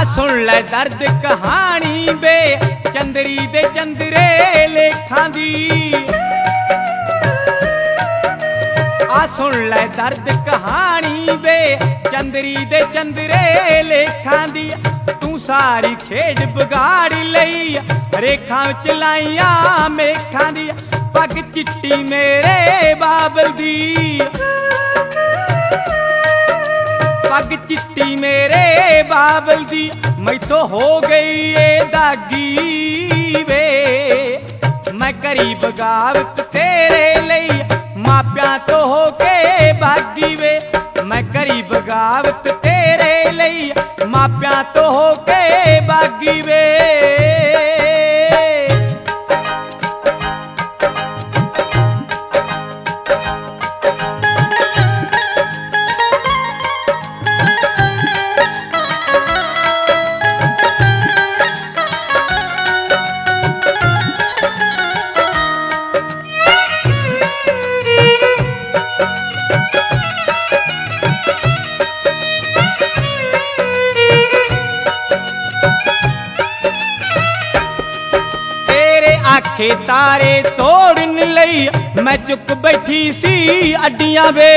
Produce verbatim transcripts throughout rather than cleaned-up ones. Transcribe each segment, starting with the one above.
सुन लै दर्द कहानी बे चंदरी दे चंदरे लेखां दी। आ सुन लै दर्द कहानी बे चंदरी दे चंदरे लेखां दी। तू सारी खेड बिगाड़ लई रेखां विच लाइयां मेखां दी। पग चिट्टी मेरे बाबल दी, पग चिट्टी मेरे बाबल दी। मैथों हो गई ए दागी वे, मैं करी बगावत तेरे लई मापियां तो हो के बागी वे। मैं करी बगावत तेरे लई मापियां तो हो के बागी वे। आखे तारे तोड़न लई मैं चुक बैठी सी अड्डियां वे।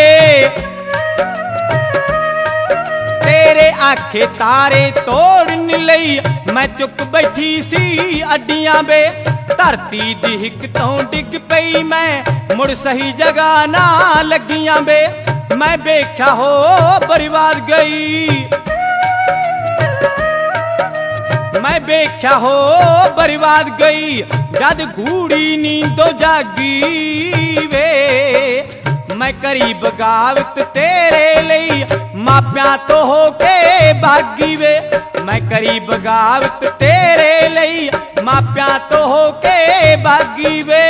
तेरे आखे तारे तोड़न लई मैं चुक बैठी सी अड्डियां वे। धरती दी हिक तो डिग पई मैं मुड़ सही जगह ना लगियां वे। मैं वेख्या हो बर्बाद गई, मैं वेख्या हो बर्बाद गई। जद गूड़ी नींदो जागी वे, मैं करी बगावत तेरे लई मापियां तो हो के बागी वे। मैं करी बगावत तेरे लई मापियां तो हो के बागी वे।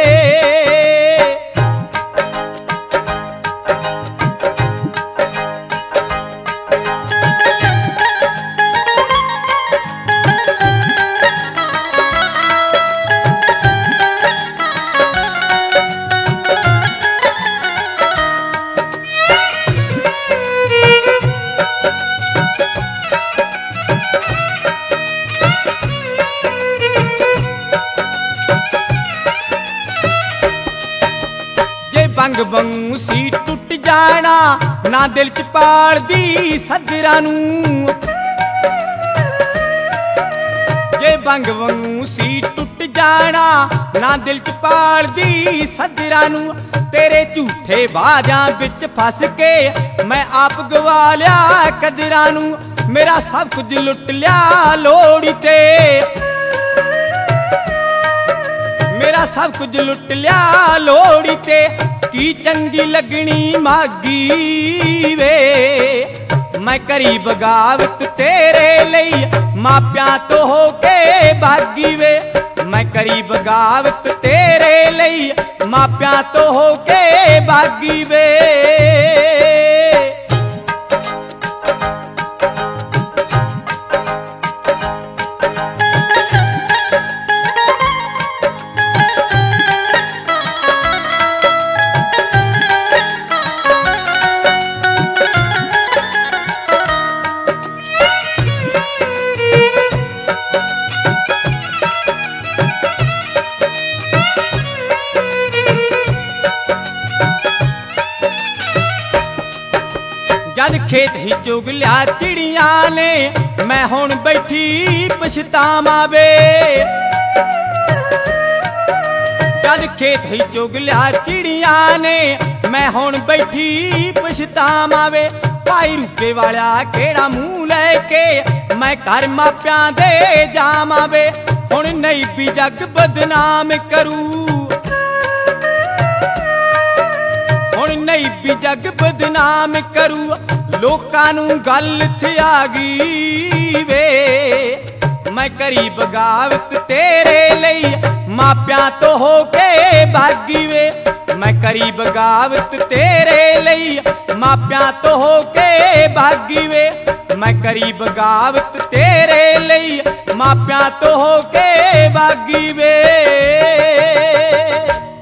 बंग बंगू सी टुट जाना ना दिल च पाल दी सजरा नू। जे बंग बंगू सी टुट जाना ना दिल च पाल दी सजरा नू। तेरे झूठे बाजां विच फस के मैं आप गवा लिया कदरां नू। मेरा सब कुछ लुट लिया लोड़ी ते, मेरा सब कुछ लुट लिया लोड़ी ते। की चंगी लगनी मागी वे, मैं करी बगावत तेरे लई मापियां तो हो के बागी वे। मैं करी बगावत तेरे लई मापियां तो हो के बागी वे। जद खेत ही चुग लिया चिड़िया ने मैं हुण बैठी पछतावा वे। जद खेत ही चुग लिया चिड़िया ने मैं हुण बैठी पछतावा वे। भाई रूपे वाला केड़ा मुंह लैके मैं घर मापियां दे जावां वे। हुण नहीं भी जग बदनाम करू, हुण नहीं भी जग बदनाम करू। लोकां नू गल इत्थे आ गई वे, मैं करी बगावत तेरे लई मापियां तो हो के बागी वे। मैं करी बगावत तेरे लई मापियां तो हो के बागी वे। मैं करी बगावत तेरे लई मापियां तो हो के बागी वे।